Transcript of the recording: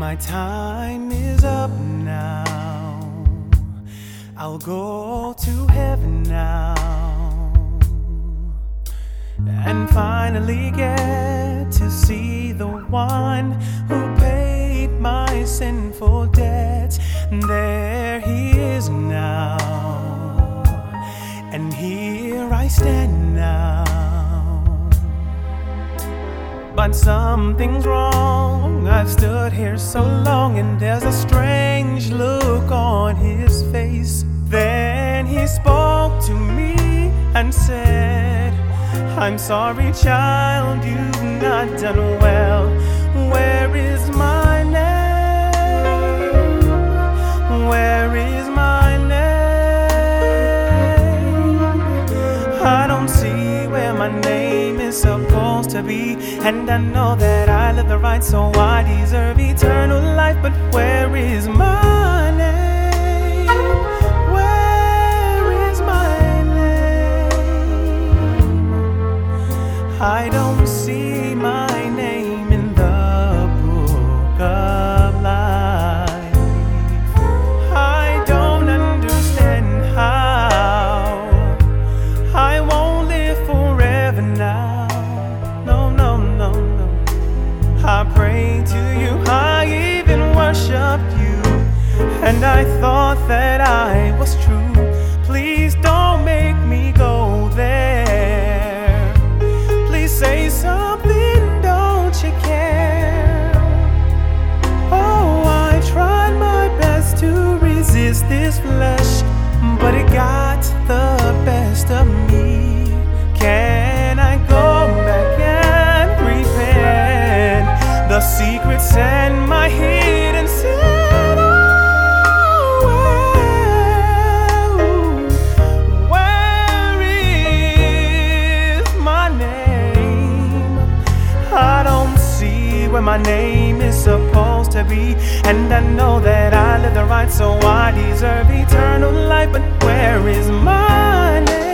My time is up now. I'll go to heaven now and finally get to see the one who paid my sinful debts. There he is now, and here I stand now. But something's wrong. I've stood here so long, and there's a strange look on his face. Then he spoke to me and said, I'm sorry, child, you've not done well. Where is my name? Where is my name? I don't see where my name is supposed to be, and I know that I live the right, so I deserve eternal life. But where is my name? I don't see my name in the book of life. I don't understand how I won't live forever now. No, no, no, no. I prayed to you, I even worshiped you, and I thought that I was true. Please don't make me go there. Say something, don't you care? Oh, I tried my best to resist this flesh, but it got the best of me. Can I go back and repent the secrets and my hidden sin? Where my name is supposed to be, and I know that I live the right, so I deserve eternal life. But where is my name?